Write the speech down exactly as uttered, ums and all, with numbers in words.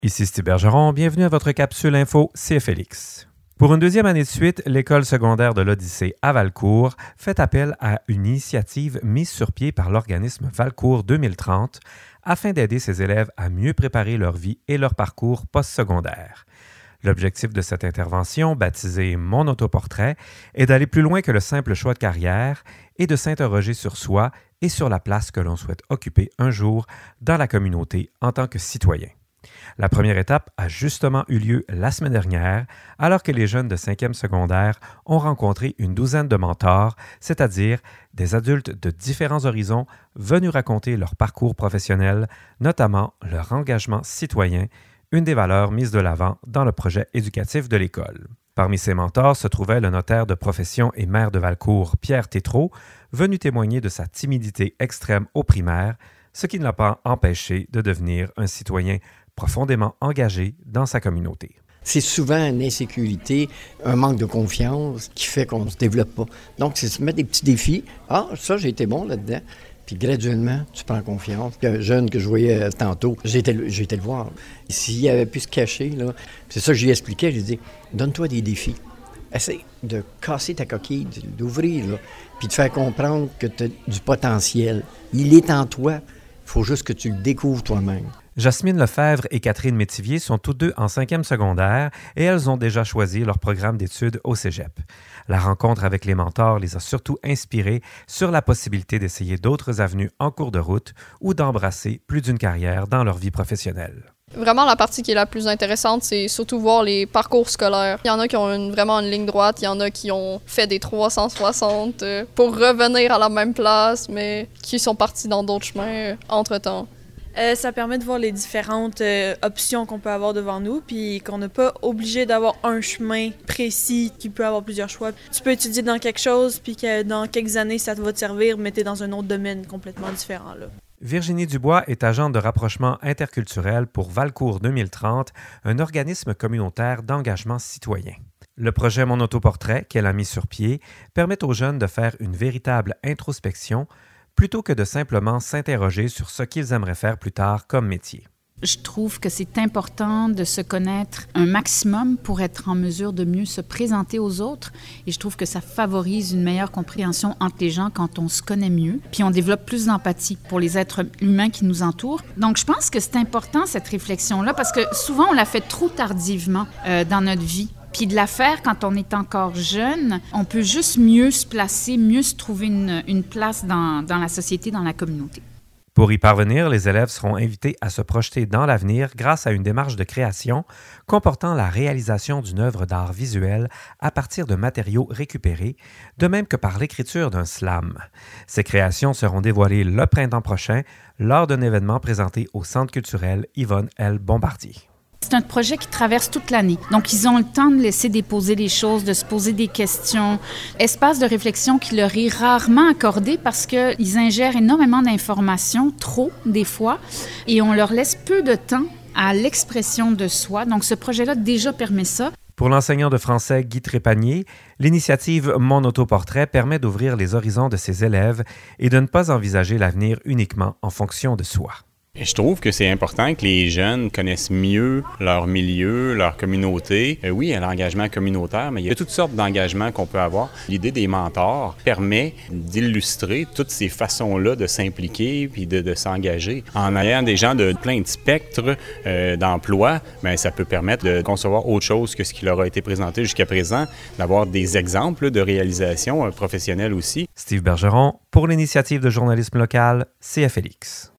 Ici Steve Bergeron, bienvenue à votre capsule info C F L X. Pour une deuxième année de suite, l'école secondaire de l'Odyssée à Valcourt fait appel à une initiative mise sur pied par l'organisme Valcourt deux mille trente afin d'aider ses élèves à mieux préparer leur vie et leur parcours postsecondaire. L'objectif de cette intervention, baptisée Mon autoportrait, est d'aller plus loin que le simple choix de carrière et de s'interroger sur soi et sur la place que l'on souhaite occuper un jour dans la communauté en tant que citoyen. La première étape a justement eu lieu la semaine dernière, alors que les jeunes de cinquième secondaire ont rencontré une douzaine de mentors, c'est-à-dire des adultes de différents horizons venus raconter leur parcours professionnel, notamment leur engagement citoyen, une des valeurs mises de l'avant dans le projet éducatif de l'école. Parmi ces mentors se trouvait le notaire de profession et maire de Valcourt, Pierre Tétrault, venu témoigner de sa timidité extrême au primaire, ce qui ne l'a pas empêché de devenir un citoyen profondément engagé dans sa communauté. C'est souvent une insécurité, un manque de confiance qui fait qu'on ne se développe pas. Donc, c'est se mettre des petits défis. Ah, ça, j'ai été bon là-dedans. Puis graduellement, tu prends confiance. Un jeune que je voyais tantôt, j'ai été, j'ai été le voir. S'il avait pu se cacher, là, c'est ça que je lui expliquais, je lui dis, donne-toi des défis. Essaye de casser ta coquille, d'ouvrir, là, puis de faire comprendre que tu as du potentiel. Il est en toi. Il faut juste que tu le découvres toi-même. Jasmine Lefebvre et Catherine Métivier sont toutes deux en cinquième secondaire et elles ont déjà choisi leur programme d'études au cégep. La rencontre avec les mentors les a surtout inspirées sur la possibilité d'essayer d'autres avenues en cours de route ou d'embrasser plus d'une carrière dans leur vie professionnelle. Vraiment, la partie qui est la plus intéressante, c'est surtout voir les parcours scolaires. Il y en a qui ont une, vraiment une ligne droite, il y en a qui ont fait des trois cent soixante euh, pour revenir à la même place, mais qui sont partis dans d'autres chemins euh, entre-temps. Euh, ça permet de voir les différentes euh, options qu'on peut avoir devant nous, puis qu'on n'est pas obligé d'avoir un chemin précis qui peut avoir plusieurs choix. Tu peux étudier dans quelque chose, puis que dans quelques années, ça va te servir, mais tu es dans un autre domaine complètement différent, là. Virginie Dubois est agente de rapprochement interculturel pour Valcourt deux mille trente, un organisme communautaire d'engagement citoyen. Le projet Mon autoportrait, qu'elle a mis sur pied, permet aux jeunes de faire une véritable introspection plutôt que de simplement s'interroger sur ce qu'ils aimeraient faire plus tard comme métier. Je trouve que c'est important de se connaître un maximum pour être en mesure de mieux se présenter aux autres. Et je trouve que ça favorise une meilleure compréhension entre les gens quand on se connaît mieux. Puis on développe plus d'empathie pour les êtres humains qui nous entourent. Donc je pense que c'est important cette réflexion-là parce que souvent on la fait trop tardivement euh, dans notre vie. Puis de la faire quand on est encore jeune, on peut juste mieux se placer, mieux se trouver une, une place dans, dans la société, dans la communauté. Pour y parvenir, les élèves seront invités à se projeter dans l'avenir grâce à une démarche de création comportant la réalisation d'une œuvre d'art visuel à partir de matériaux récupérés, de même que par l'écriture d'un slam. Ces créations seront dévoilées le printemps prochain lors d'un événement présenté au Centre culturel Yvonne L. Bombardier. C'est un projet qui traverse toute l'année. Donc, ils ont le temps de laisser déposer les choses, de se poser des questions. Espace de réflexion qui leur est rarement accordé parce qu'ils ingèrent énormément d'informations, trop des fois, et on leur laisse peu de temps à l'expression de soi. Donc, ce projet-là déjà permet ça. Pour l'enseignant de français Guy Trépanier, l'initiative Mon autoportrait permet d'ouvrir les horizons de ses élèves et de ne pas envisager l'avenir uniquement en fonction de soi. Je trouve que c'est important que les jeunes connaissent mieux leur milieu, leur communauté. Euh, oui, il y a l'engagement communautaire, mais il y a toutes sortes d'engagements qu'on peut avoir. L'idée des mentors permet d'illustrer toutes ces façons-là de s'impliquer puis de, de s'engager. En ayant des gens de plein de spectres euh, d'emploi, bien, ça peut permettre de concevoir autre chose que ce qui leur a été présenté jusqu'à présent, d'avoir des exemples de réalisation euh, professionnelle aussi. Steve Bergeron, pour l'initiative de journalisme local, C F L X.